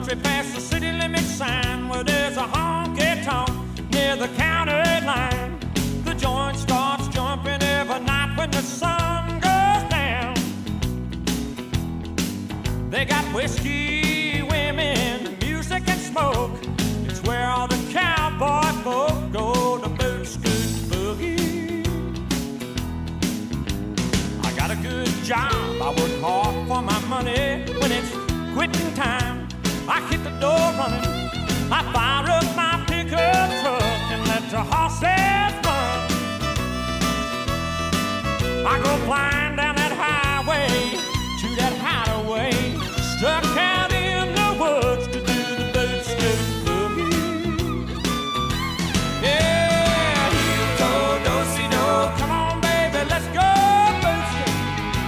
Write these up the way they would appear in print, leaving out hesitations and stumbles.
country past the city limit sign where there's a honky-tonk near the county line. The joint starts jumping every night when the sun goes down. They got whiskey, women, music and smoke. It's where all the cowboy folk go to boot scoot boogie. I got a good job, I work hard for my money. When it's quitting time, I hit the door running. I fire up my pickup truck and let the horses run. I go flying down that highway to that hideaway, stuck out in the woods to do the boot scoot boogie. Yeah, heel toe, do-si-do, come on baby, let's go boot scoot.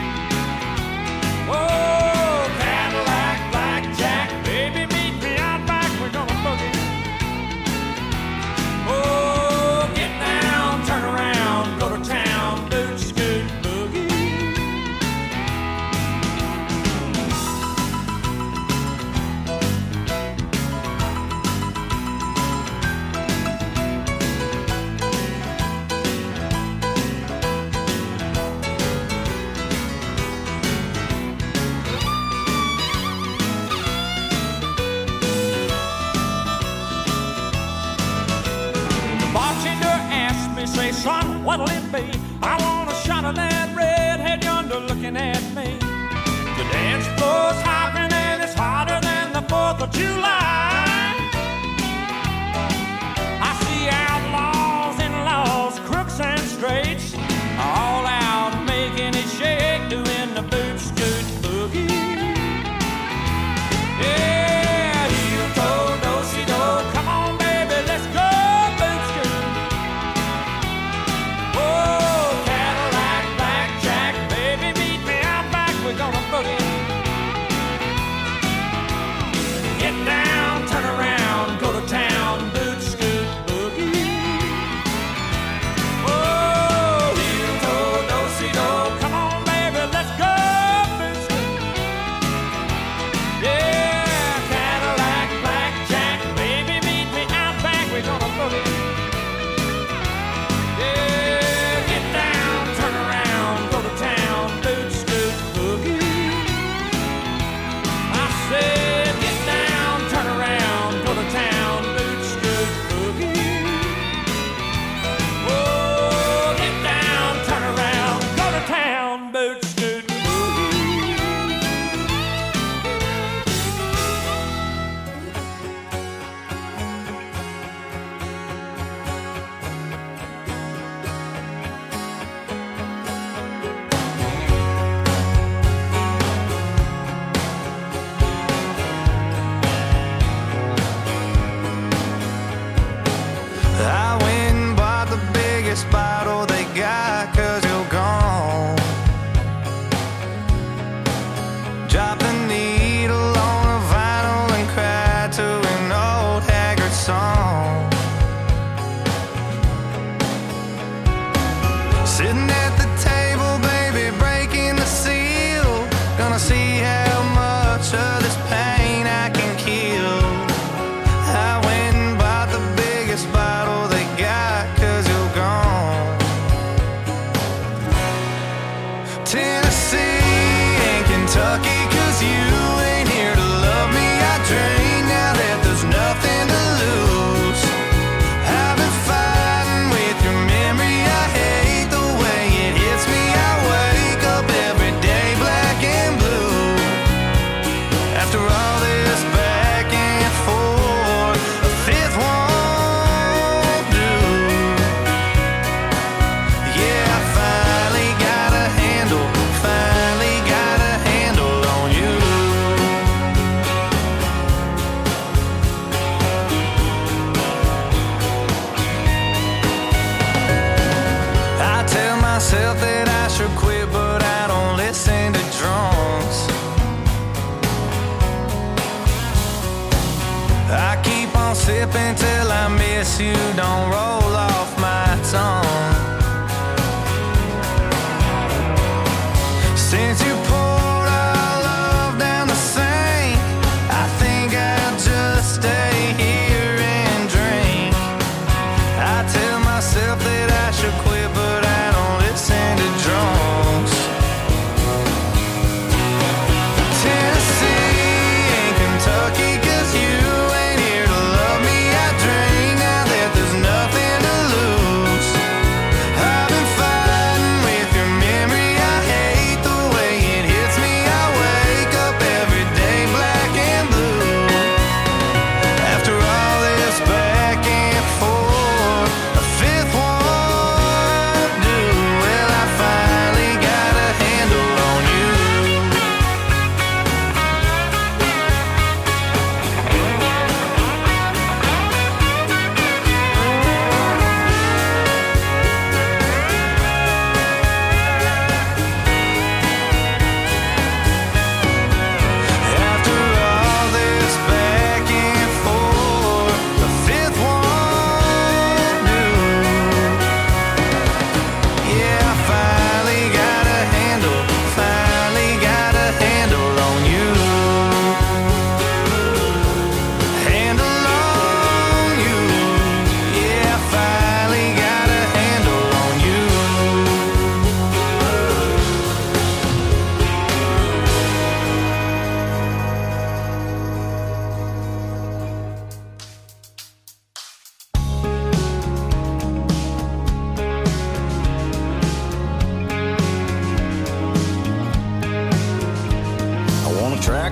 Oh, Cadillac, blackjack, baby, meet me out back, we're gonna boogie. Oh, get down, turn around, go to town, boot scoot boogie. The bartender asked me, say, son, what'll it be? I want a shot of that redhead yonder looking at me. The dance floor's hopping and it's hotter than the 4th of July. I see outlaws and laws, crooks and straights, all out making it shake, doing the boot scoot boogie. Yeah, heel toe, do-si-do, come on baby, let's go boot scoot. Oh, Cadillac, blackjack, baby, meet me out back, we're gonna boogie. Get down, turn around, go to town, boot scoot boogie. Oh, heel toe, do-si-do, come on baby, let's go boot scoot. Yeah, Cadillac, blackjack, baby, meet me out back, we're gonna boogie. Yeah, get down, turn around, go to town, boot scoot boogie. I said, get down, turn around, go to town, boot scoot boogie. Oh, get down, turn around, go to town, boot scoot boogie. I went and bought the biggest bottle they got, 'cause you're gone. Dropped the needle on a vinyl and cried to an old haggard song. Sitting at the table, baby, breaking the seal. Gonna see how much of this pain I can kill. I went and bought the biggest bottle they got, 'cause you're gone. Tennessee and Kentucky, 'cause you ain't here to love me. I drink now that there's nothing to lose. I've been fighting with your memory. I hate the way it hits me. I wake up every day black and blue. After all this back and forth, a fifth won't do. Yeah, I finally got a handle on you. I tell myself that I should quit, but I don't listen to drunks. I keep on sipping till I miss you, don't roll off my tongue. Since you poured our love down the sink, I think I'd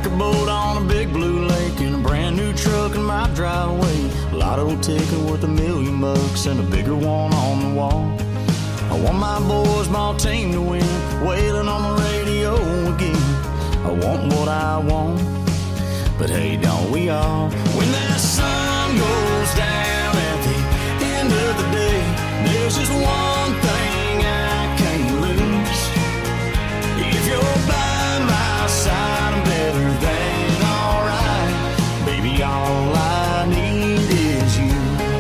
a boat on a big blue lake in a brand new truck in my driveway. Lotto ticket worth $1 million and a bigger one on the wall. I want my boys' ball team to win, wailing on the radio again. I want what I want, but hey, don't we all? When that sun goes down at the end of the day, there's just one thing I can't lose. If you're by my side, I'm better than alright. Baby, all I need is you.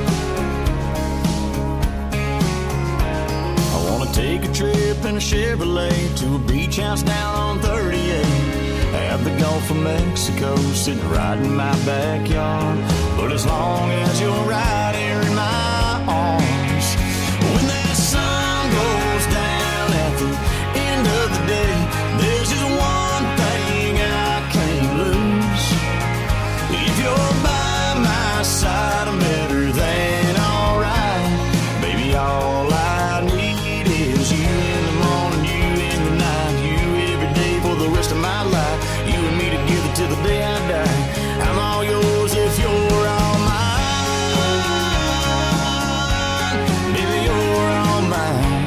I wanna take a trip in a Chevrolet to a beach house down on 38. Have the Gulf of Mexico sitting right in my backyard. But as long as you're right here in my arms, when that sun goes down at the end of the day, there's just one thing I can't lose. If you're by my side, I'm better than alright. Baby, all I need is you in the morning, you in the night, you every day for the rest of my life. You and me together till the day I die. I'm all yours if you're all mine. Baby, you're all mine.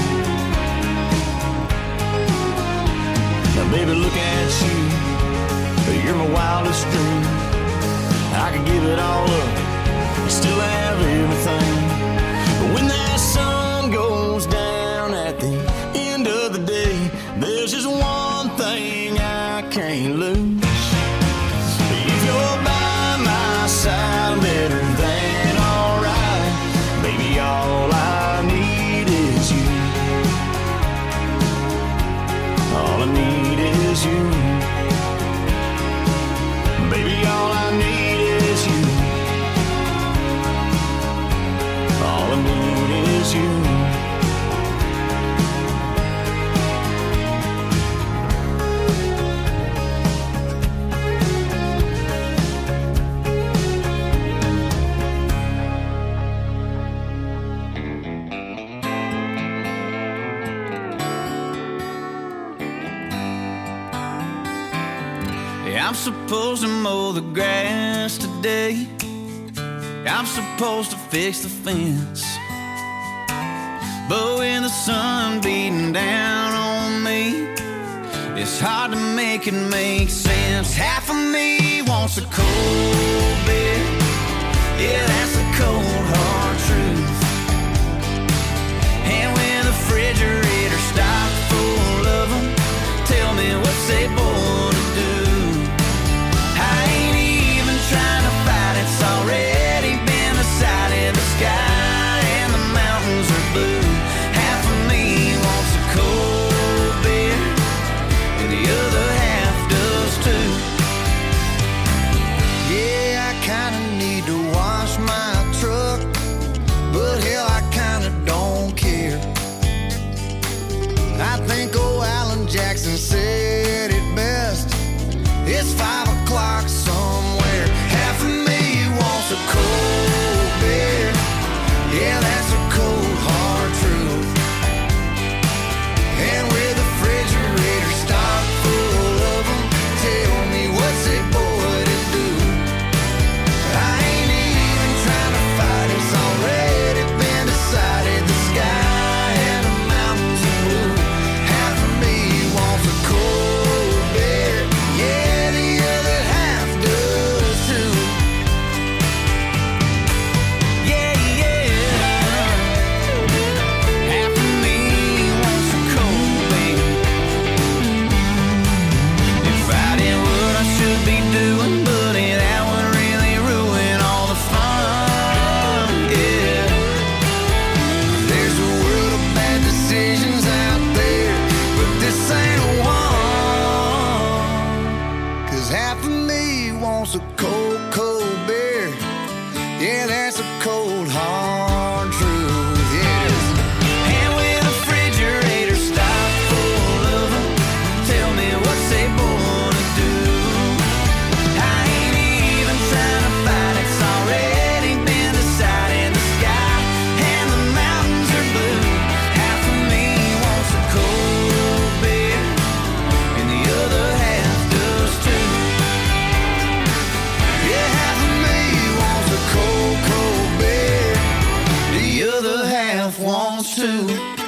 Now, baby, look at you. You're my wildest dream. I could give it all up, still have everything. But when that sun goes down at the end of the day, there's just one thing I can't lose. If you're by my side, I'm better than alright. Baby, all I need is you. All I need is you. Baby, all I need is you. All I need is you. I'm supposed to mow the grass today. I'm supposed to fix the fence. But when the sun beating down on me, it's hard to make it make sense. Half of me wants a cold beer. Yeah, that's a cold, hard truth. And when the refrigerator's stocked full of them, tell me what's they born to do. Trying to fight, it's already been decided. The sky and the mountains are blue. Half of me wants a cold beer, and the other half does too. Yeah, I kinda need to wash my truck, but hell, I kinda don't care. I think old Alan Jackson said it best. It's 5 o'clock somewhere. Half of me wants a cold beer. Yeah, that's a cold, hard truth. And with the refrigerator stocked full of them, tell me what's it boy to do. I ain't even trying to fight, it's already been decided. The sky and the mountains are blue. Half of me wants a cold beer. Yeah, the other half does too. Yeah, half of me wants a cold beer. If I did what I should be doing, buddy, that would really ruin all the fun. Yeah, there's a world of bad decisions out there, but this ain't one. 'Cause half of me wants a cold, cold beer. Yeah, that's a cold, hard truth. Yes. And with the refrigerator stocked full of them, tell me what's they born to do. I ain't even trying to fight, it's already been decided. The sky and the mountains are blue. Half of me wants a cold beer, and the other half does too. too.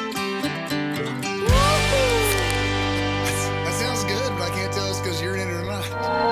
That sounds good, but I can't tell it's because you're in it or not.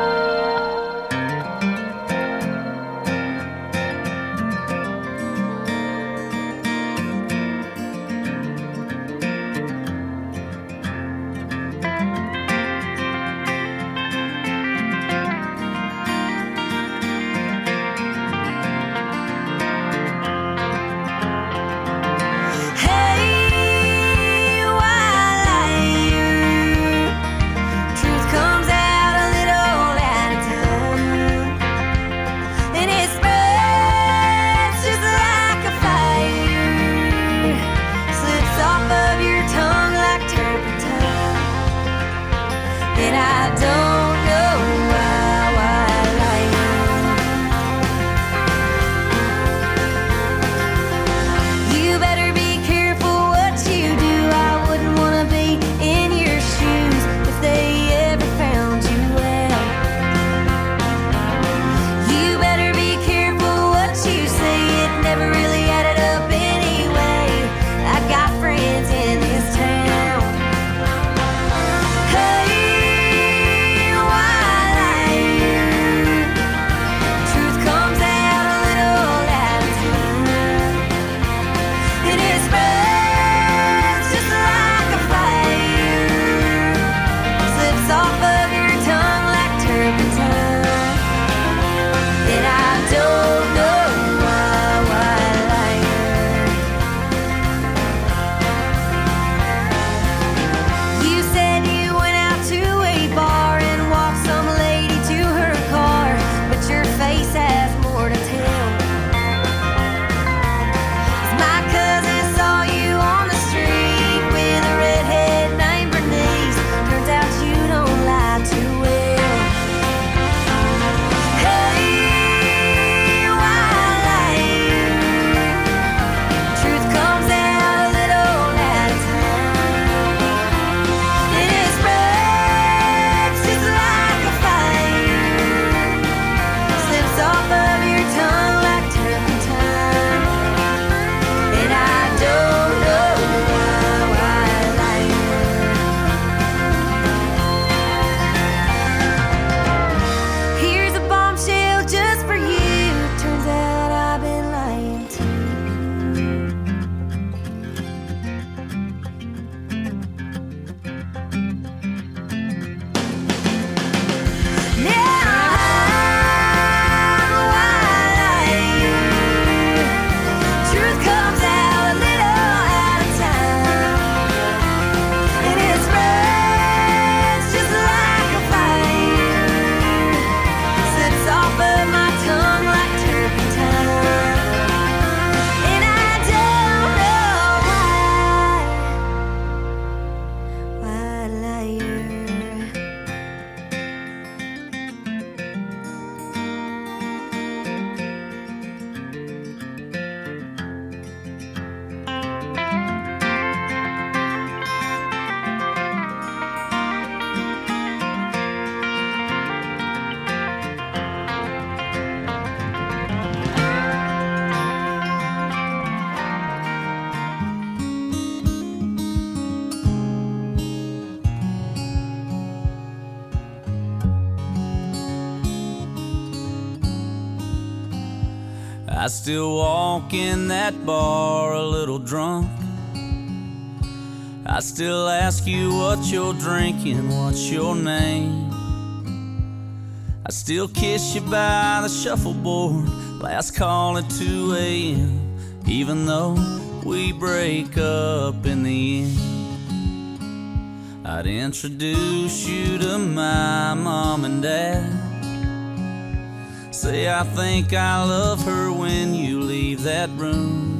I still walk in that bar a little drunk. I still ask you what you're drinking, what's your name. I still kiss you by the shuffleboard, last call at 2 a.m. Even though we break up in the end, I'd introduce you to my mom and dad. Say I think I love her when you leave that room.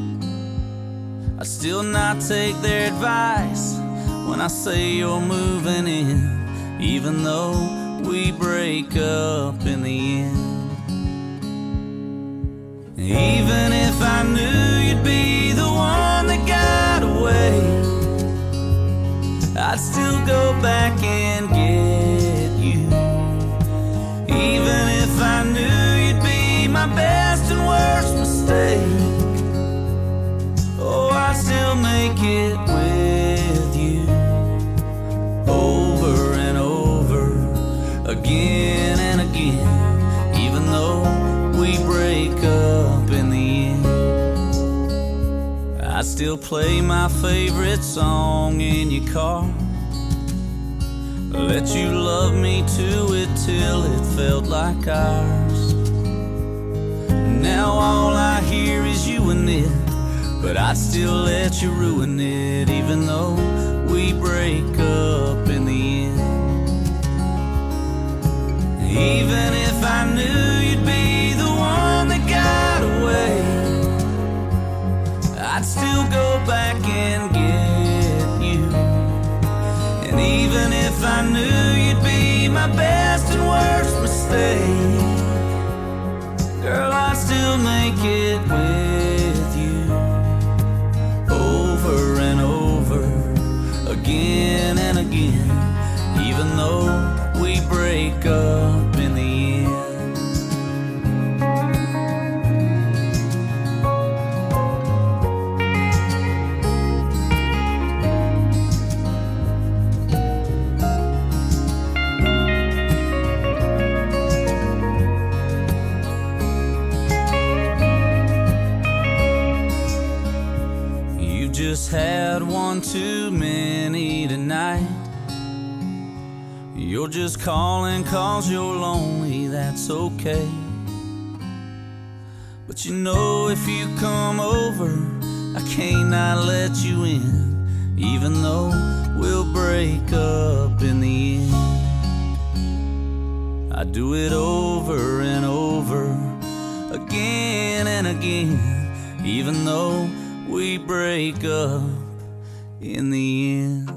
I still not take their advice when I say you're moving in, even though we break up in the end. Even if I knew you'd be the one that got away, I'd still go back and get you. Even if I knew you'd be my best and worst mistake, oh, I still still play my favorite song in your car. Let you love me to it till it felt like ours. Now all I hear is you and it, but I'd still let you ruin it, even though we break up in the end. Even if I knew you'd be the one that got away, I'd still go back and get you. And even if I knew you'd be my best and worst mistake, girl, I'd still make it with you. Over and over, again and again, even though we break up in the end. You just had one too many tonight. You're just calling 'cause you're lonely, that's okay. But you know if you come over, I can't not let you in, even though we'll break up in the end. I do it over and over, again and again, even though we break up in the end.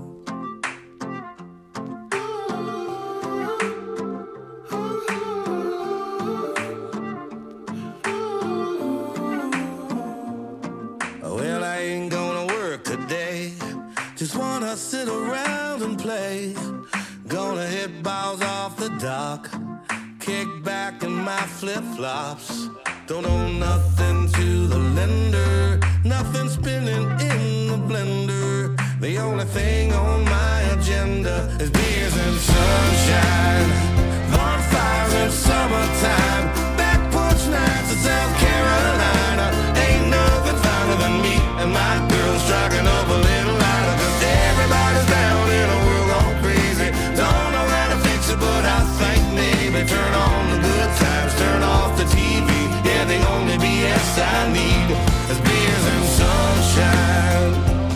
Well, I ain't gonna work today. Just wanna sit around and play. Gonna hit balls off the dock. Kick back in my flip-flops. Don't owe nothing to the lender. Nothing spinning in the blender. The only thing on my agenda is beers and sunshine, bonfires in summertime, back porch nights in South Carolina. Ain't nothing finer than me and my girl striking up a little lighter, 'cause everybody's down in a world gone crazy. Don't know how to fix it, but I think maybe turn on the good times, turn off the TV. Yeah, the only BS I need is beers and sunshine.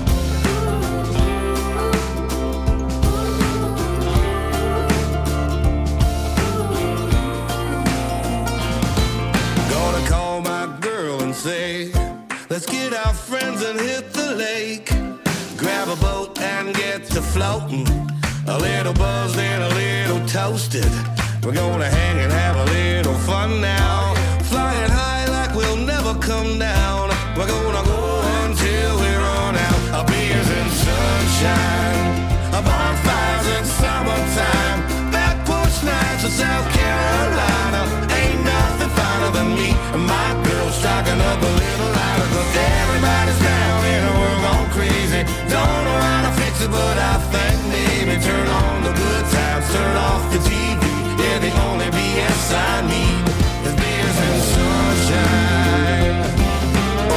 Gonna call my girl and say, let's get our friends and hit the lake. Grab a boat and get to floating. A little buzzed and a little toasted. We're gonna hang and have a little fun now. Flying high like we'll never come down. We're gonna go until we run out. Our beers and sunshine, our bonfires in summertime, back porch nights in South Carolina. Ain't nothing finer than me and my girl striking up a little lighter, 'cause everybody's down in a world gone crazy. Don't know how to fix it, but I think maybe turn on the good times, turn off the TV. Yeah, the only BS I need is beers and sunshine. Oh,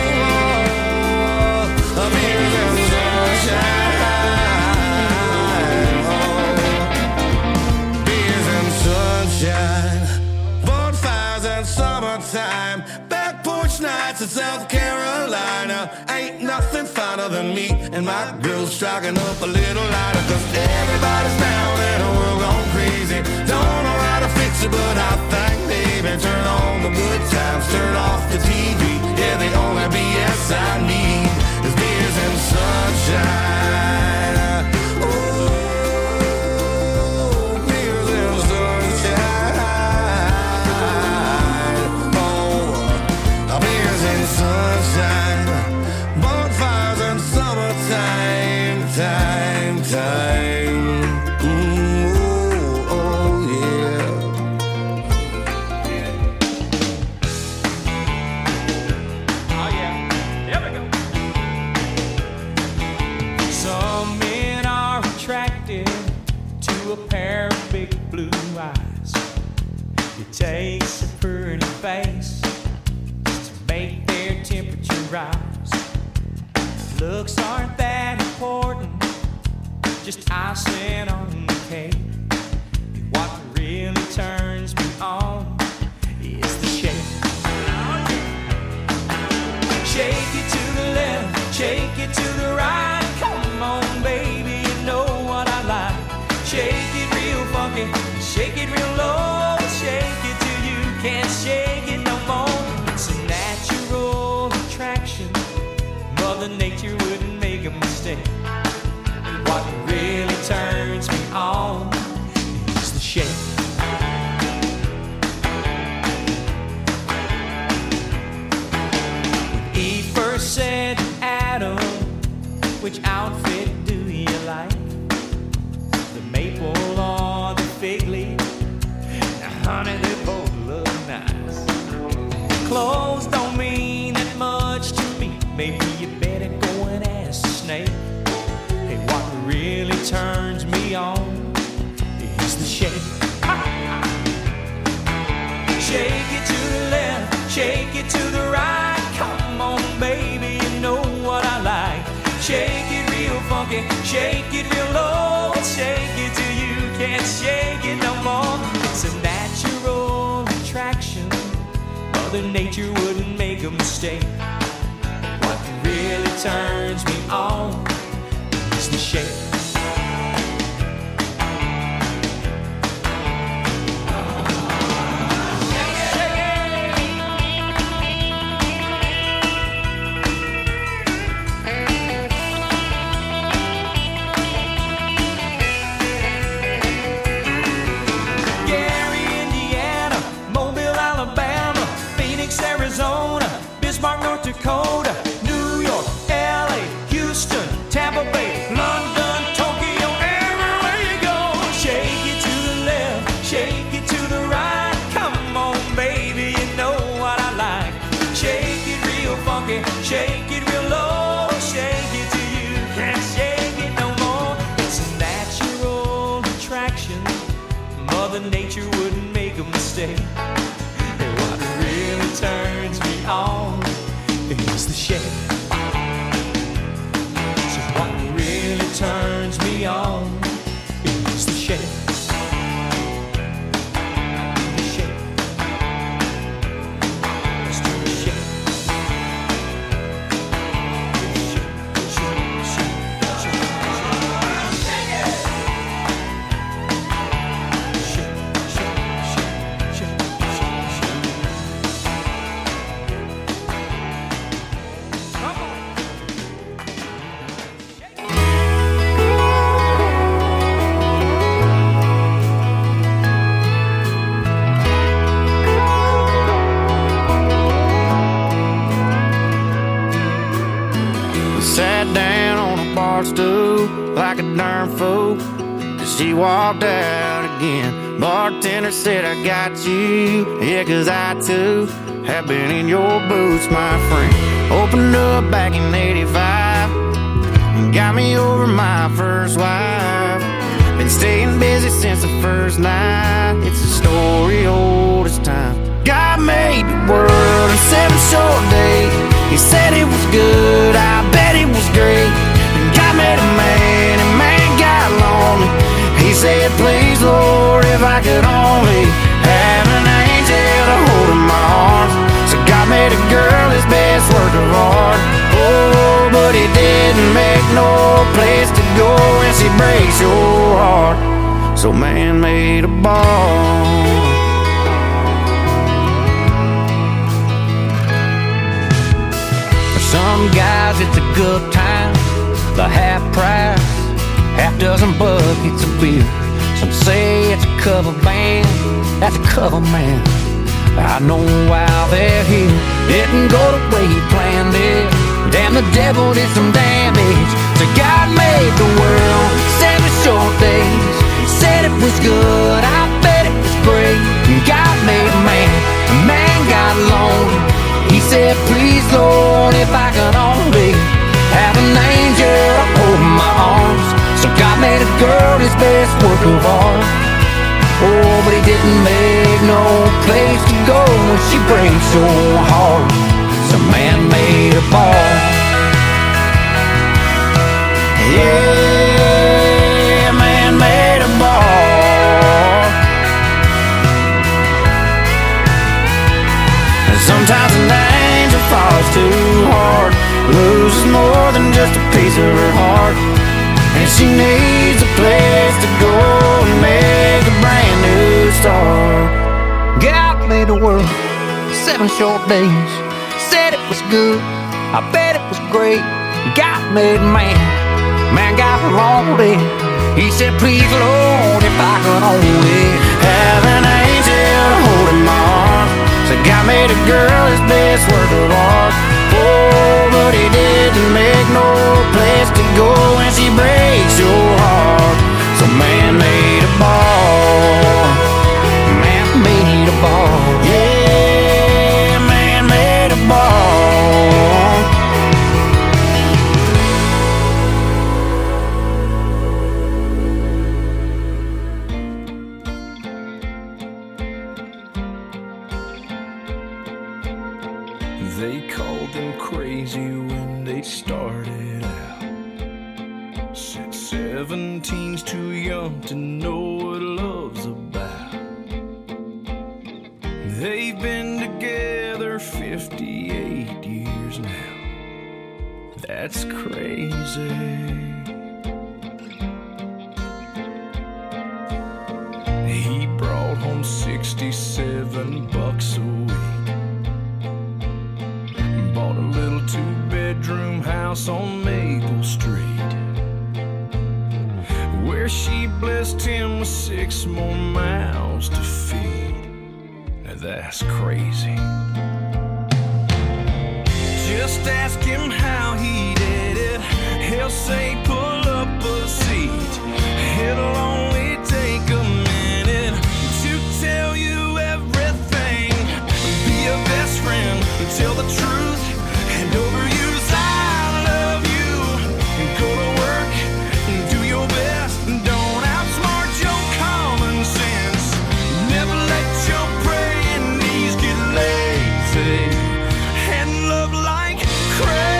beers and sunshine. Oh, beers and sunshine, bonfires and summertime, back porch nights in South Carolina. Ain't nothing finer than me and my girl striking up a little lighter, 'cause everybody's down in a world gone crazy. Don't know how to fix it, but I think maybe turn on the good times, turn off the TV. Yeah, the only BS I need is beers and sunshine. Oh, beers and sunshine. Oh, beers and sunshine, bonfires and summertime, time, time. Ooh, oh yeah. Oh yeah, there we go. Some men are attracted to a pair of big blue eyes. It takes a pretty face to make their temperature rise. Looks aren't that important, just icing on the cake. What really turns me on is the shake. Shake it to the left, shake it to the right. Come on, baby, you know what I like. Shake it real funky, shake it real low. Shake it till you can't shake it no more. It's a natural attraction. Mother Nature wouldn't make a mistake. What really turns me on is the shake. When Eve first said to Adam, which outfit do you like? The maple or the fig leaf? Now honey, they both look nice. Clothes don't mean that much to me. Maybe you better go and ask the snake. Hey, what really turns me on is the shake. Shake it to the left, shake it to the right. Come on, baby, you know what I like. Shake it real funky, shake it real low. Shake it till you can't shake it no more. It's a natural attraction. Mother Nature wouldn't make a mistake. What really turns me on is the shake. Arizona, Bismarck, North Dakota, New York, LA, Houston, Tampa Bay, London, Tokyo, everywhere you go. Shake it to the left, shake it to the right. Come on, baby, you know what I like. Shake it real funky, shake it real low. Shake it till you can't shake it no more. It's a natural attraction. Mother Nature wouldn't make a mistake. Turns me on is the shake. So what really turns me on is the shake. The shake. Let's do the shake. Shake, shake, shake, shake, shake it. Shake, shake, shake, shake. Sat down on a bar stool like a darn fool as she walked out again. Bartender said, I got you, yeah, 'cause I too have been in your boots, my friend. Opened up back in '85 and got me over my first wife. Been staying busy since the first night. It's a story old as time. God made the world in 7 short days. He said it was good, I bet it was great. And God made a man, and man got lonely. He said, please, Lord, if I could only have an angel to hold in my arms. So God made a girl his best work of art. Oh, but he didn't make no place to go when she breaks your heart. So man made a ball. Some guys it's a good time, the half price, half dozen buckets of beer. Some say it's a cover band, that's a cover man. I know why they're here. Didn't go the way he planned it. Damn, the devil did some damage. So God made the world 7 short days. Said it was good, I bet it was great. God made a man got lonely. He said, please, Lord, if I could only have an angel to hold in my arms. So God made a girl his best work of art. Oh, but he didn't make no place to go when she breaks your heart. So man made a ball. Sometimes an angel falls too hard, loses more than just a piece of her heart, and she needs a place to go and make a brand new start. God made the world 7 short days, said it was good, I bet it was great. God made man, man got lonely. He said, please Lord, if I could only have an angel to hold in my arms. So God made a girl his best work of art. Oh, but he didn't make no place to go when she breaks your heart. So man made a ball, man made a ball, yeah, man made a ball. They called them crazy when they started out. Said 17's too young to know what love's about. They've been together 58 years now. That's crazy. He brought home $67 a week. Bought a little 2-bedroom house on Maple Street, where she blessed him with 6 more mouths to feed. Now that's crazy. Just ask him how he did it. He'll say pull up a seat. It'll only take a minute to tell you everything. Be a best friend, tell the truth, and overuse I love you. Go to work, do your best, don't outsmart your common sense. Never let your praying knees get lazy, and love like crazy.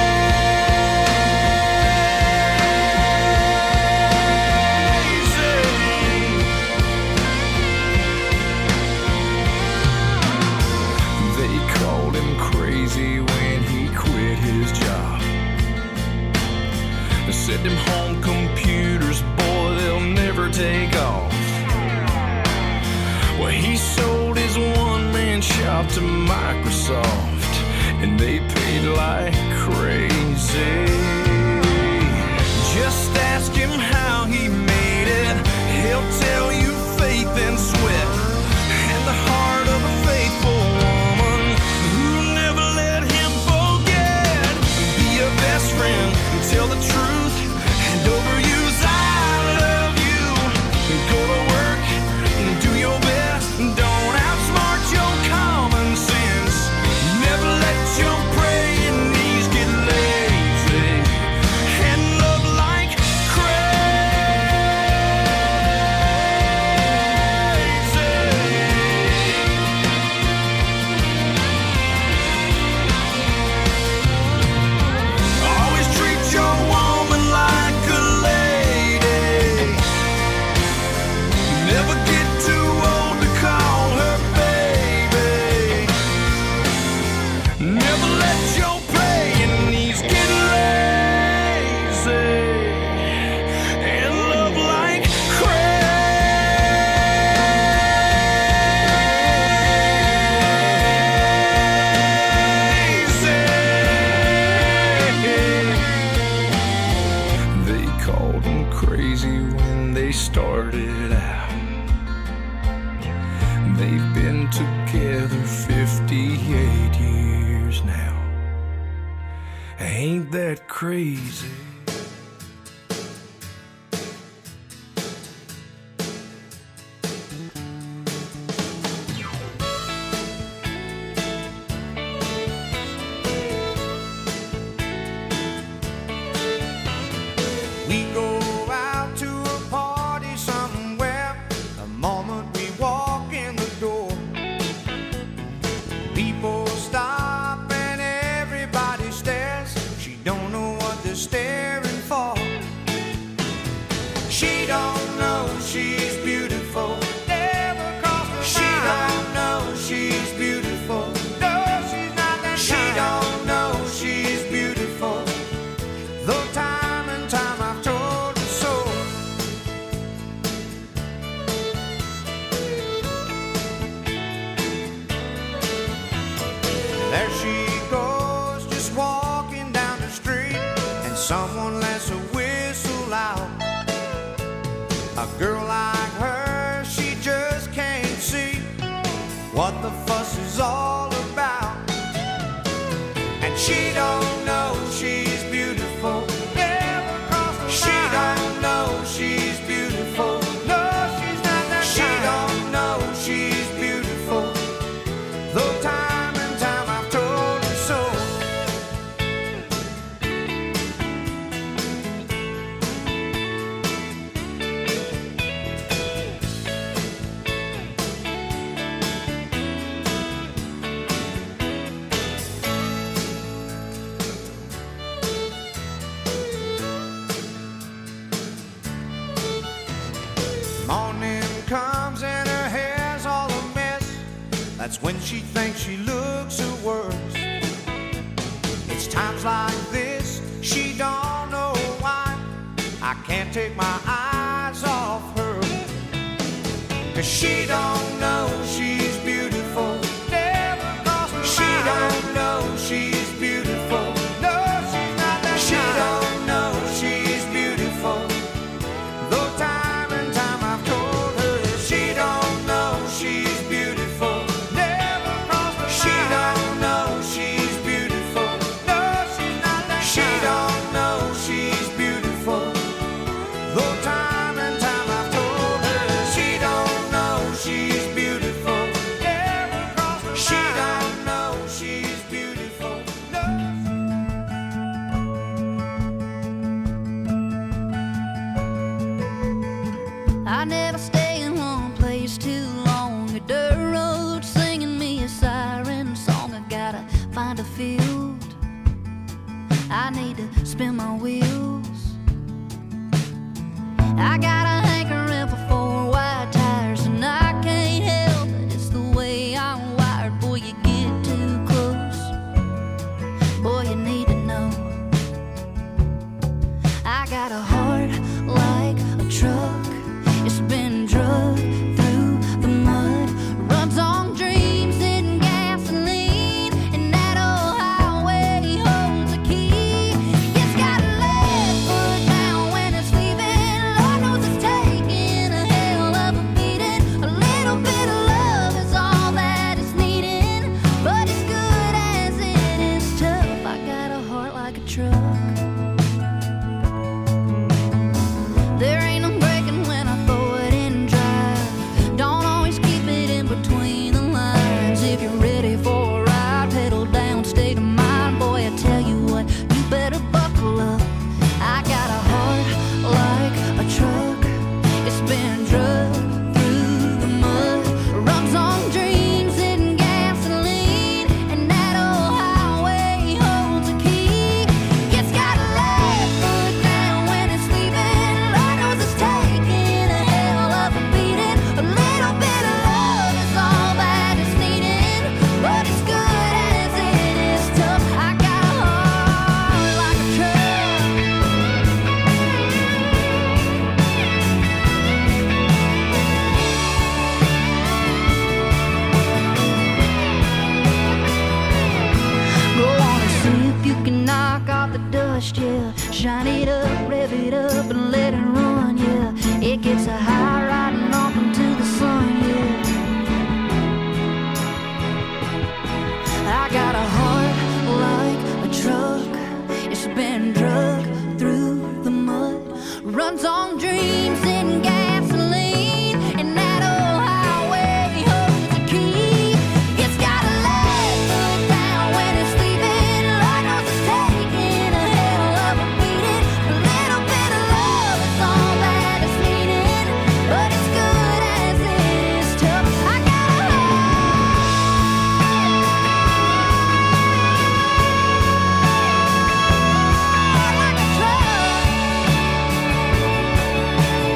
They called him crazy when he quit his job. They said them home computers, boy, they'll never take off. Well, he sold his one-man shop to Microsoft, and they paid like crazy. Just ask him how he made it. He'll tell you faith and sweat, and the heart of a faithful woman who never let him forget. Be a best friend, tell the truth, and overuse I love you. Go to work, do your best, don't outsmart your common sense. Never let your praying knees get lazy, and love like always treat your woman like a lady. Never get too old to call her baby. Never let your praying knees get lazy, and love like crazy. They called him crazy when they started out. They've been together 58 years now. Ain't that crazy? We go out to a party somewhere. The moment we walk in the door, people stop and everybody stares. She don't know what they're staring someone lets a whistle out. A girl like her, she just can't see what the fuss is all about. And she don't know she's beautiful. Never crossed her mind. She don't know she's beautiful. No, she's not that kind. She don't know she's beautiful. Though time and time I've told her so. Morning comes and her hair's all a mess. That's when she thinks she looks her worst. It's times like this, she don't know why I can't take my eyes off her. 'Cause she don't know she's beautiful. Never crossed her mind. She don't know she's beautiful. No, she's not that kind. She don't know she's beautiful. Though time and time I've told her she don't know she's beautiful. Never crossed her mind. She don't know she's beautiful. No, she's not that kind. She don't know she's beautiful. Though time and time I've told her she don't know she's beautiful. Never crossed her mind. She don't know she's beautiful. No. I never stay in one place too long. A dirt road singing me a siren song. I gotta find a field. I need to spin my wheels. I got a hankering for 4 wide tires, and I can't help it. It's the way I'm wired. Boy, you get too close. Boy, you need to know. I got a heart like a truck. It's been drugged through the mud. Runs on dreams and gasoline, and that old highway holds a key. It's got a left foot down when it's leaving. Lord knows it's taking a hell of a beating. A little bit of love is all that it's needing, but as good as it is tough, I got a heart like a truck. There ain't no breaking when I throw it in drive. Don't always keep it in between the lines. If you're ready for a ride, pedal down, state of mind. Boy, I tell you what, you better buckle up. I got a heart like a truck. It's been drugged through the mud. Runs on dreams and gasoline, and that old highway holds a key. It's got a left foot down when it's leaving. Lord knows it's taking a hell of a beating. A little bit of love is all that is needed, but as good as it is tough, I got a heart like a truck. Go on and see if you can knock off the dust, yeah. Shine it up, rev it up, and let it run, yeah. It gets a high riding off into the sun, yeah. I got a heart like a truck. It's been drugged through the mud. Runs on dreams and gasoline, and that old highway holds a key. It's got a left foot down when it's leaving. Lord knows it's taking a hell of a beating. A little bit of love is all that is needed, but as good as it is tough, I got a heart like a truck.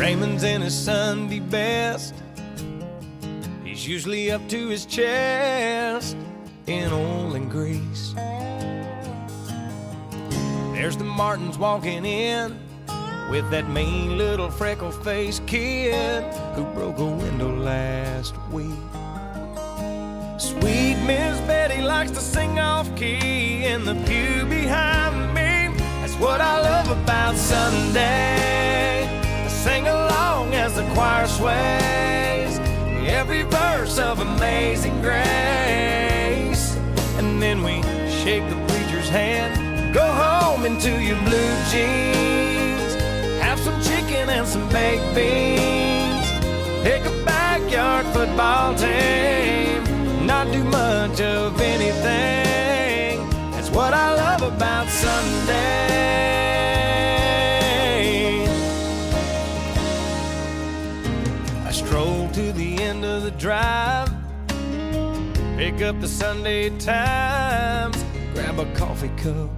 Raymond's in his Sunday best. He's usually up to his chest in oil and grease. There's the Martins walking in with that mean little freckle-faced kid who broke a window last week. Sweet Miss Betty likes to sing off-key in the pew behind me. That's what I love about Sunday. I sing along as the choir sways every verse of Amazing Grace. And then we shake the preacher's hand, go home into your blue jeans, have some chicken and some baked beans, pick a backyard football team, not do much of anything. That's what I love about Sunday. I stroll to the end of the drive, pick up the Sunday Times, grab a coffee cup.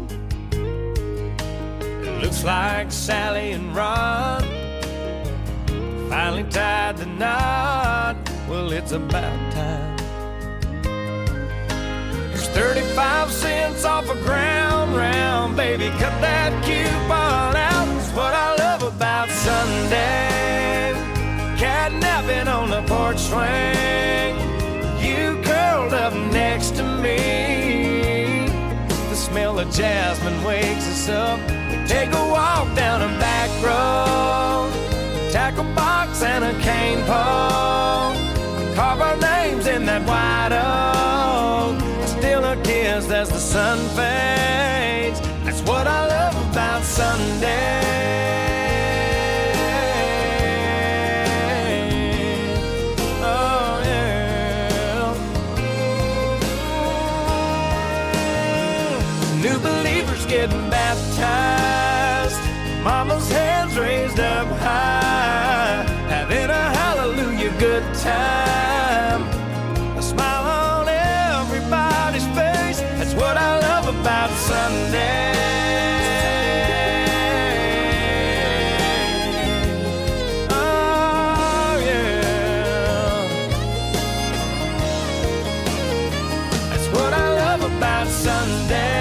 It looks like Sally and Ron finally tied the knot. Well, it's about time. Here's 35 cents off a ground round, baby, cut that coupon out. That's what I love about Sunday. Catnapping on the porch swing, you curled up next to me. The smell of jasmine wakes us up. We take a walk down a back road, tackle box and a cane pole, carve our names in that white oak. I steal a kiss as the sun fades. That's what I love about Sunday. Oh yeah. New believers getting baptized, mama's hands raised up high, having a hallelujah good time, a smile on everybody's face. That's what I love about Sunday. Oh yeah, that's what I love about Sunday.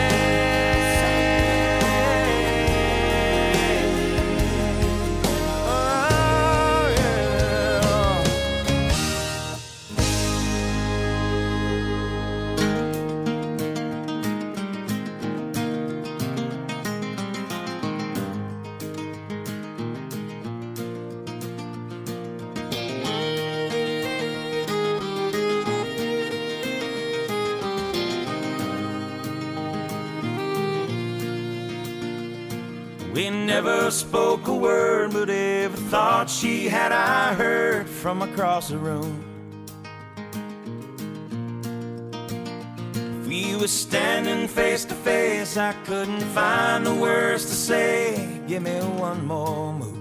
We never spoke a word, but every thought she had I heard from across the room. If we were standing face to face, I couldn't find the words to say. Give me one more move.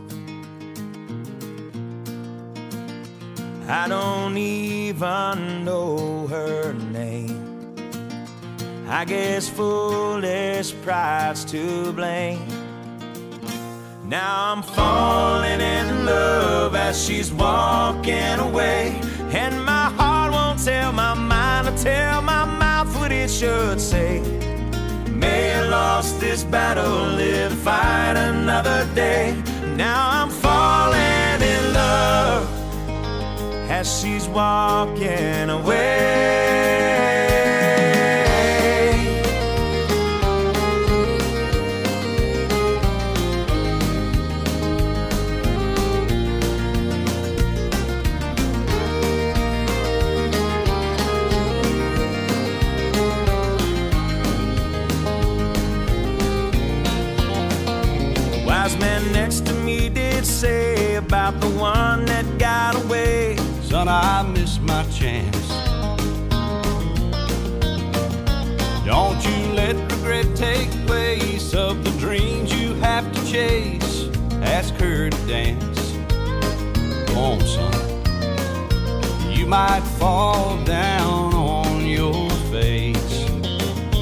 I don't even know her name. I guess foolish pride's to blame. Now I'm falling in love as she's walking away, and my heart won't tell my mind or tell my mouth what it should say. May have lost this battle, live to fight another day. Now I'm falling in love as she's walking away. Man next to me did say about the one that got away, son, I missed my chance. Don't you let regret take place of the dreams you have to chase. Ask her to dance. Come on, son. You might fall down on your face.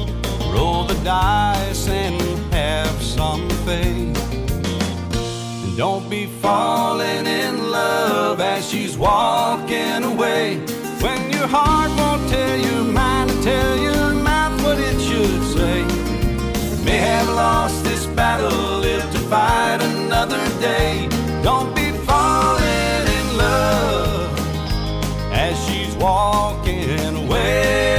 Roll the dice and have some faith. Don't be falling in love as she's walking away. When your heart won't tell your mind and tell your mouth what it should say. May have lost this battle, live to fight another day. Don't be falling in love as she's walking away.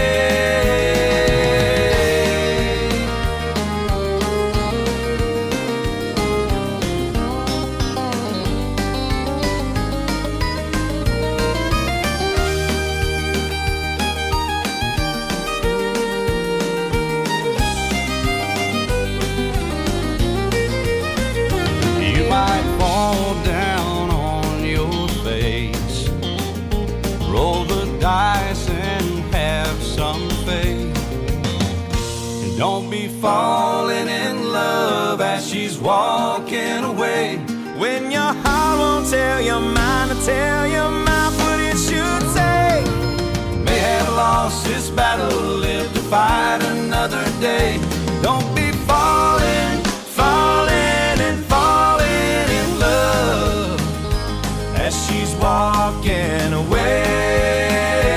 Don't be falling in love as she's walking away. When your heart won't tell your mind to tell your mouth what it should say. May have lost this battle, live to fight another day. Don't be falling, falling and falling in love as she's walking away.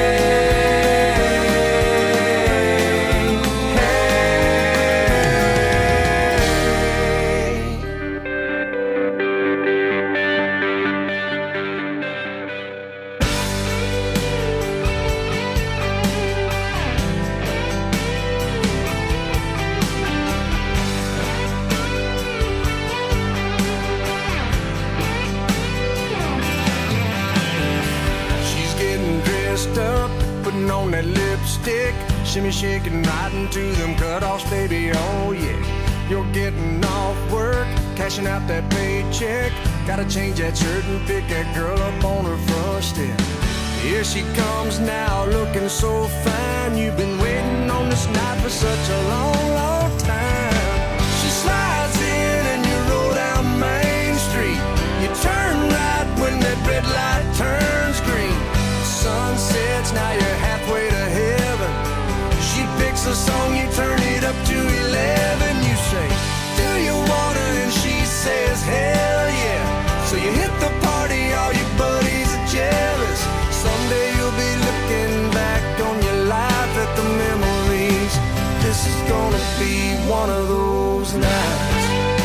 On that lipstick, shimmy shaking right into them cutoffs, baby, oh yeah. You're getting off work, cashing out that paycheck. Gotta change that shirt and pick that girl up on her front step. Here she comes now, looking so fine. You've been waiting on this night for such a long, long time. She slides in and you roll down Main Street. You turn right when that red light turns green. Sun sets, now you're halfway to heaven. She picks a song, you turn it up to 11. You say, do you wanna? And she says, hell yeah. So you hit the party, all your buddies are jealous. Someday you'll be looking back on your life at the memories. This is gonna be one of those nights.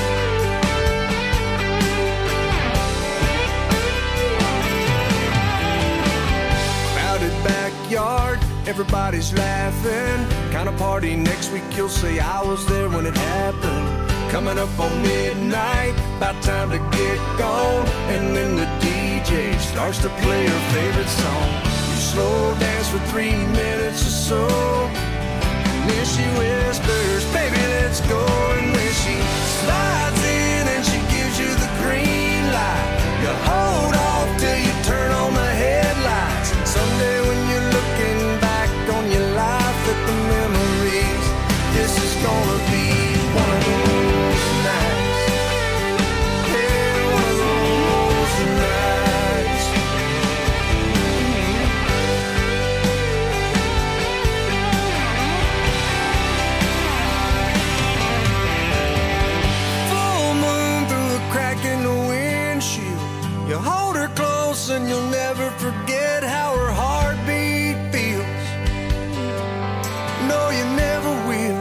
Backyard, everybody's laughing. Kind of party next week, you'll say I was there when it happened. Coming up on midnight, about time to get gone. And then the DJ starts to play her favorite song. You slow dance for 3 minutes or so, and then she whispers, baby, let's go. And when she slides in and she gives you the green light, you hold off till you turn on the headlights. Someday when you're looking back on your life at the memories, this is gonna be one of those nights. Yeah, one of those nights. Full moon through the crack in the windshield. You hold her close and you'll never forget how her heartbeat feels. No, you never will.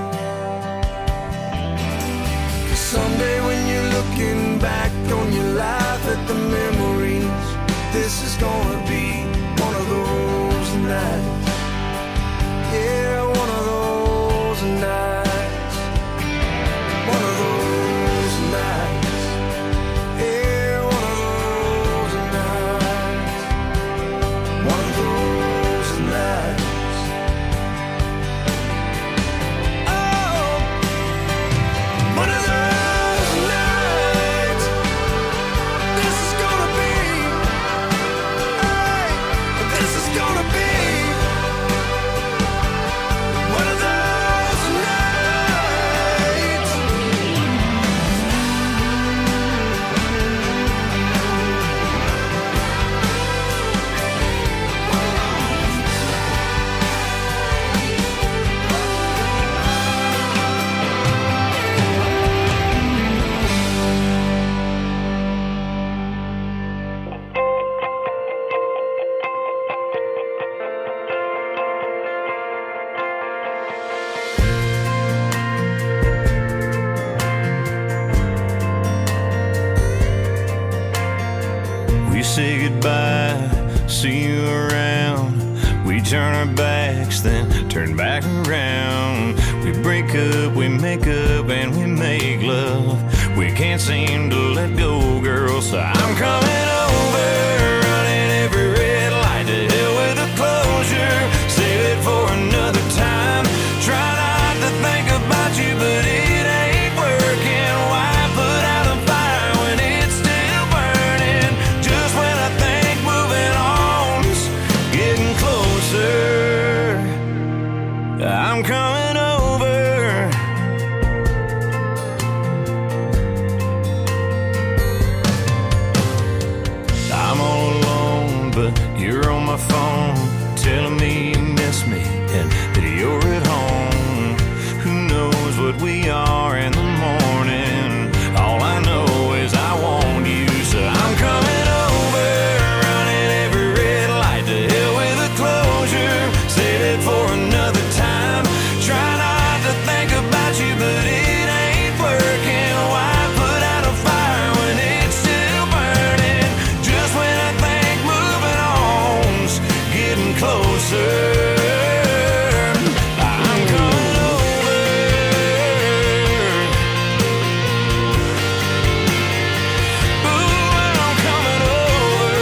'Cause someday when you're looking back on your life at the memories, this is gonna be one of those nights. Yeah, one of those nights. One of those nights. Yeah, one of those nights. you say goodbye, see you around. We turn our backs, then turn back around. We break up, we make up, and we make love. We can't seem to let go, girl, so I'm coming over, running every red light. To hell with the closure, save it for another time. Try not to think about you, but it ain't working. Why put out a fire when it's still burning? Just when I think moving on's getting closer, I'm coming over. I'm all alone, but you're on my phone, telling me you miss me and that you're at home. Who knows what we are in the morning? All I know is I want you, so I'm coming over, running every red light. To hell with the closure, save it for another time. Try not to think about you, but it ain't working. Why put out a fire when it's still burning? Just when I think moving on's getting closer, I'm coming over. Ooh, I'm coming over.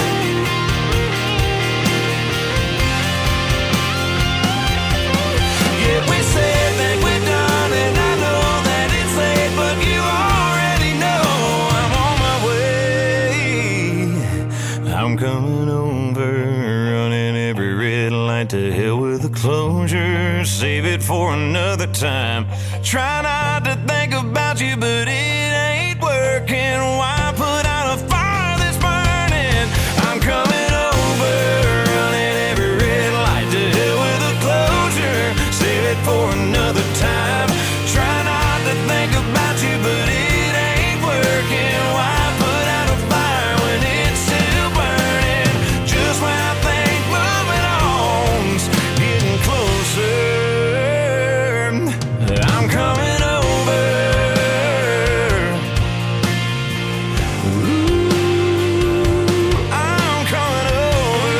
Yeah, we said that we're done, and I know that it's late, but you already know I'm on my way. I'm coming over, running every red light. To hell with the closure, save it for another time. Try not to think about you, but it ain't working. Why put out a fire that's burning? I'm coming over, running every red light. To hell with the closure, save it for another time. Try not to think about you, but it ain't working. Why put out a fire when it's still burning? Just when I think moving on's getting closer, I'm coming over. Ooh, I'm coming over.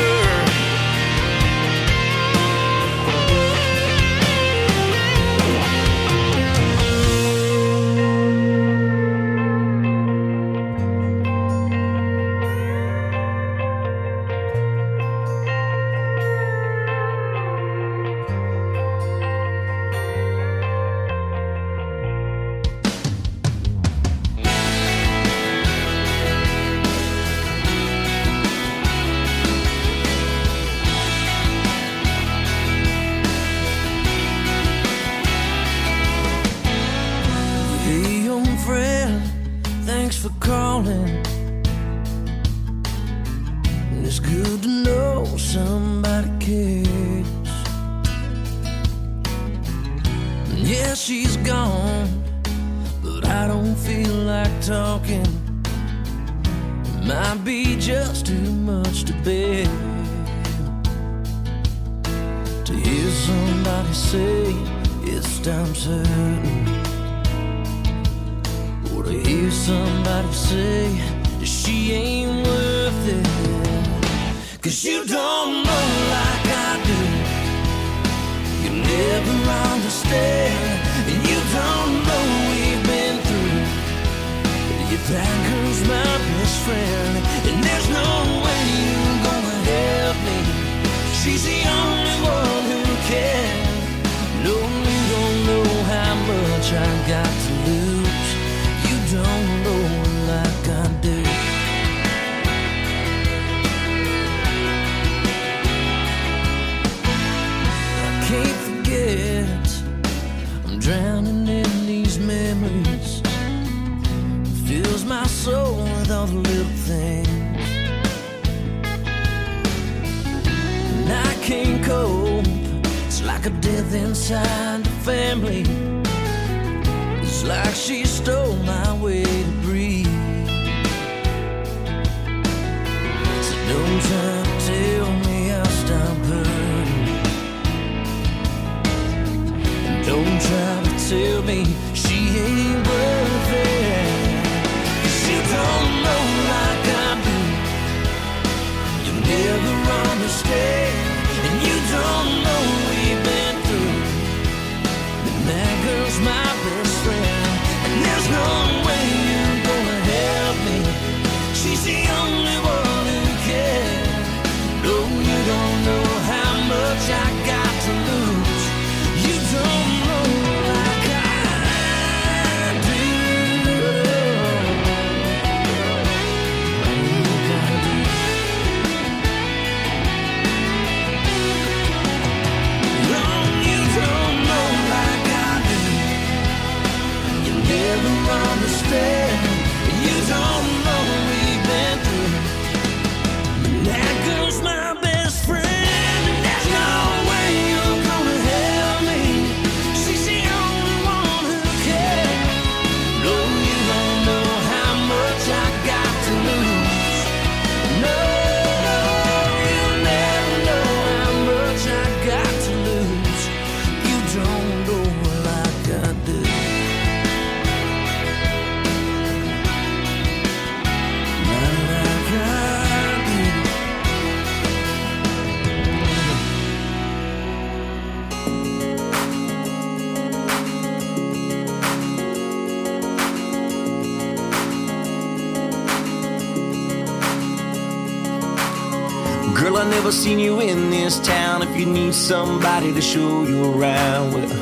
Hey, young friend, thanks for calling. It's good to know somebody cares. Yeah, she's gone, but I don't feel like talking. It might be just too much to bear. To hear somebody say it stops hurting, or to hear somebody say that she ain't worth it. 'Cause you don't know like I do, you never understand, and you don't know we've been through. That girl's my best friend, and there's no way you're gonna help me. She's the only one who can. No, you don't know how much I got to lose. You don't know like I do. I can't forget, I'm drowning in these memories. Fills my soul with all the little things, and I can't cope. It's like a death inside the family. It's like she stole my way to breathe. So don't try to tell me I'll stop hurting, and don't try to tell me she ain't worth it. 'Cause you don't know like I do, Girl, I never seen you in this town. If you need somebody to show you around, well,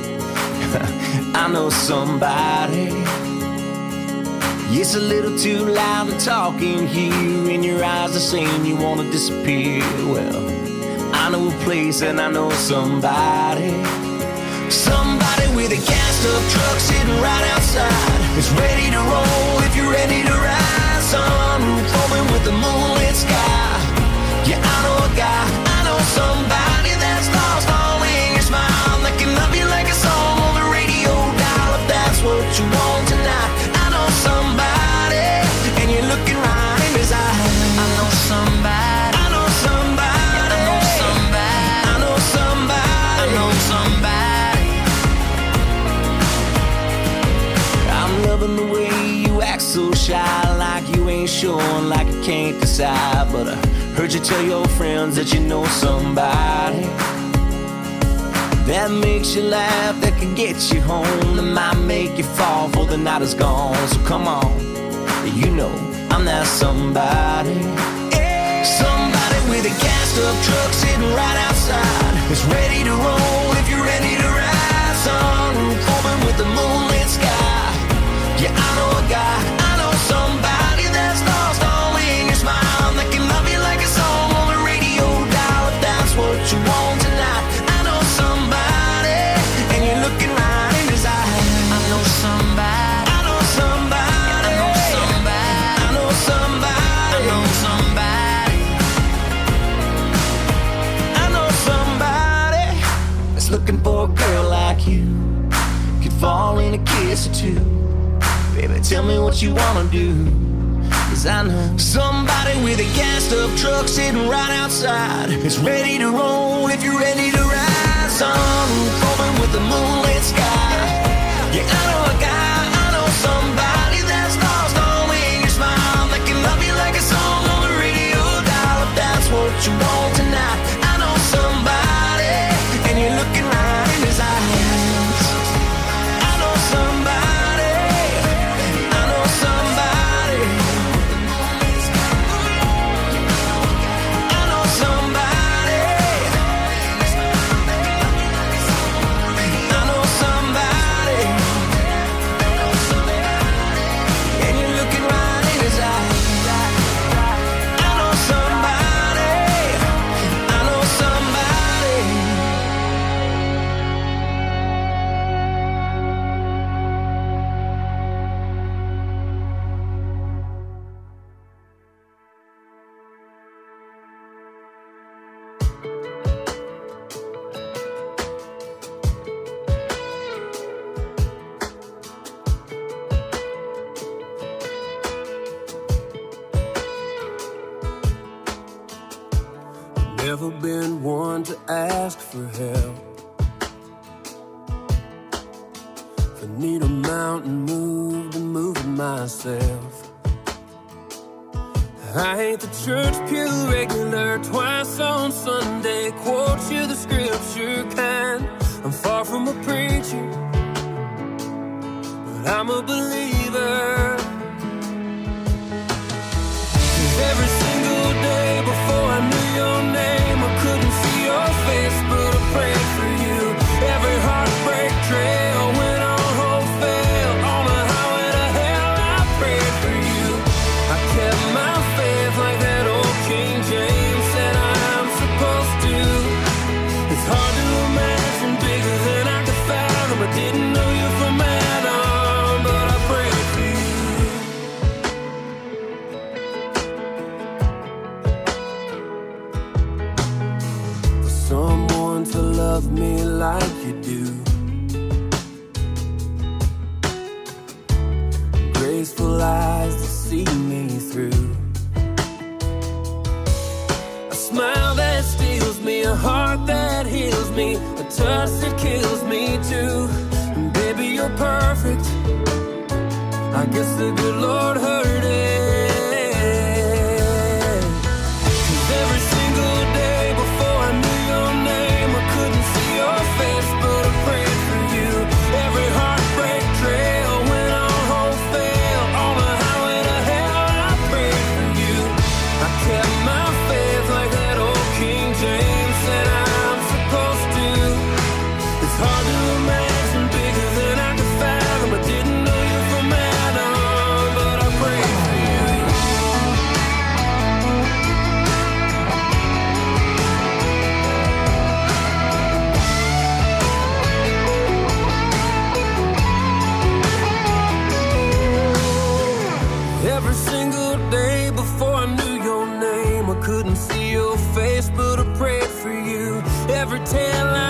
I know somebody. It's a little too loud to talk in here, and your eyes are saying you wanna disappear. Well, I know a place and I know somebody. Somebody with a gassed-up truck sitting right outside. It's ready to roll if you're ready to ride. Sunroof open with the moonlit sky. Yeah, I know a guy, I know somebody that's lost all in your smile. That can love you like a song on the radio dial. If that's what you want tonight, I know somebody, and you're looking right in his eyes. I know somebody, I know somebody, I know somebody, I know somebody, I know somebody. I'm loving the way you act so shy, like you ain't sure, like you can't decide. But I heard you tell your friends that you know somebody that makes you laugh, that can get you home, that might make you fall before the night is gone. So come on, you know I'm that somebody. Somebody with a gassed-up truck sitting right outside. It's ready to roll if you're ready to ride. Sunroof open with the moonlit sky. Yeah, I know a guy, I know somebody that's lost all in your smile. That can love you like a song on the radio dial. If that's what you want tonight, I know somebody, and you're looking right in his eyes. I know somebody, I know somebody, I know somebody, I know somebody, I know somebody, I know somebody that's looking for a girl like you. Could fall in a kiss or two. Baby, tell me what you wanna do, 'cause I know somebody with a gassed-up truck sitting right outside. It's ready to roll if you're ready to ride. Sunroof open with the moonlit sky. Yeah, I know a guy, I know somebody that's lost all in your smile. That can love you like a song on the radio dial. If that's what you want tonight, I know somebody, and you're looking right in his eyes. I know somebody, I know somebody, I know somebody, I know somebody, and you're looking right in his eyes. I know somebody, I know somebody. Never been one to ask for help. If I need a mountain moved, to move it myself. I ain't the church pew regular, twice on Sunday, quote you the scripture kind. I'm far from a preacher, but I'm a believer. 'Cause every single day before I knew your name, I couldn't see your face, but I prayed for you. Every heartbreak trail went on hope fail. On the highway to hell, I prayed for you. I kept my faith like that old King James said I am supposed to. It's hard to imagine bigger than I could fathom. I didn't know you from Adam, but I prayed for you. For someone to love me like you do, graceful eyes to see me through, a smile that steals me, a heart that heals me, a touch that kills me too. And baby, you're perfect. I guess the good Lord heard it. 'Cause every single day before I knew your name, I couldn't see your face, but I prayed for you. Every heartbreak trail went on hope fail. On the highway to hell, I prayed for you. I kept my faith like that Every single day before I knew your name, I couldn't see your face, but I prayed for you. Every tail